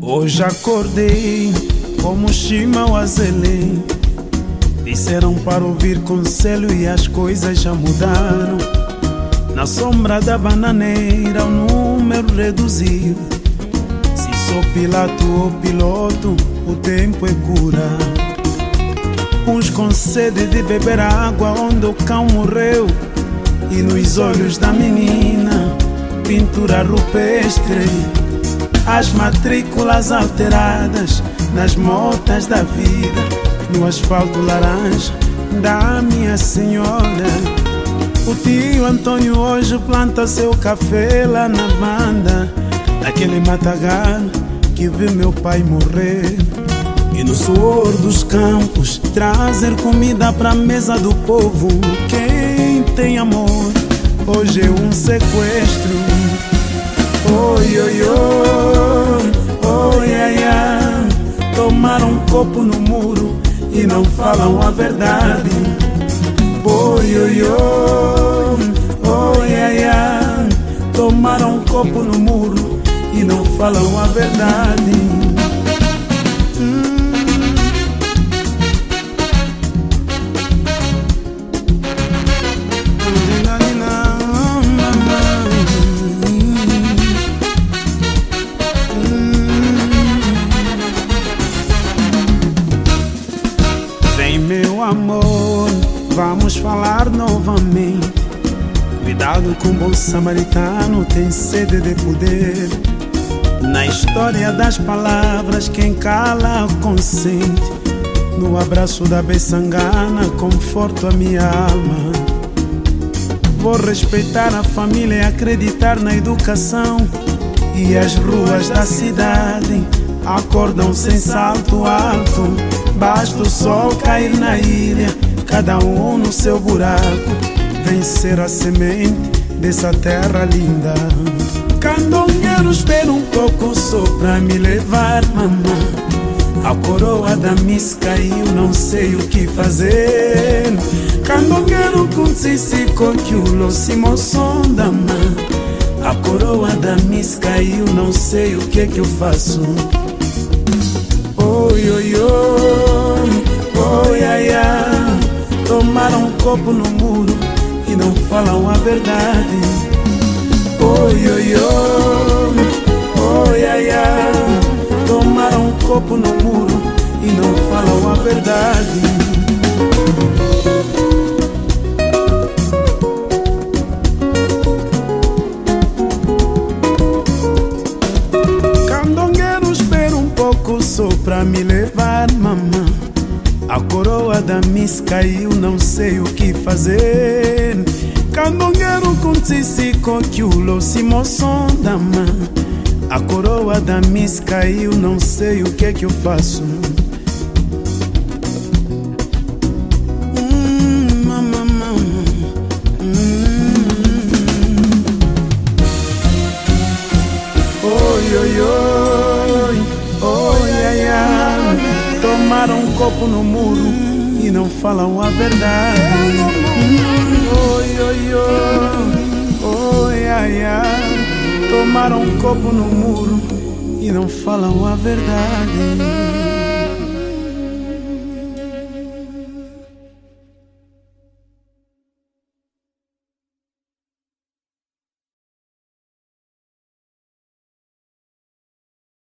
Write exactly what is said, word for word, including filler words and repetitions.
Hoje acordei como Shima Wazele. Disseram para ouvir conselho e as coisas já mudaram. Na sombra da bananeira o número reduziu. Se sou Pilato ou piloto, o tempo é cura. Uns com sede de beber água onde o cão morreu, e nos olhos da menina pintura rupestre. As matrículas alteradas nas motas da vida, no asfalto laranja da minha senhora. O tio Antônio hoje planta seu café lá na banda, naquele matagal que viu meu pai morrer. E no suor dos campos trazer comida pra mesa do povo. Quem tem amor hoje é um sequestro. Oi, oi, oi, oi, ai, ai. Tomaram um copo no muro e não falam a verdade. Oi, oi, oi, oi, ai, ai. Tomaram um copo no muro e não falam a verdade. hum. Meu amor, vamos falar novamente. Cuidado com o bom samaritano, tem sede de poder. Na história das palavras, quem cala consente. No abraço da beçangana, conforto a minha alma. Vou respeitar a família e acreditar na educação. E as ruas da cidade acordam sem salto alto. Basta o sol cair na ilha, cada um no seu buraco, vencer a semente dessa terra linda. Candongueiro, espera um pouco só pra me levar, mamã. A coroa da Miss caiu, não sei o que fazer. Candongueiro com sisi coquiulo, se moção da mãe. A coroa da Miss caiu, não sei o que que eu faço. Oi, oi, oi, oi, ai, ai. Tomaram um copo no muro e não falam a verdade. Oi, oi, oi, oi, ai, ai. Tomaram um copo no muro e não falam a verdade. Só pra me levar, mamã. A coroa da Miss caiu, não sei o que fazer. Candongueiro com sisi coquiulo, se moção da mãe. A coroa da Miss caiu, não sei o que que eu faço. Hum, mamã, mamã. Hum. Oi, oi, oi. Oi, ai, ai. Tomaram um copo no muro e não falam a verdade. Oi, oi, oi. Oi, ai, ai. Tomaram um copo no muro e não falam a verdade.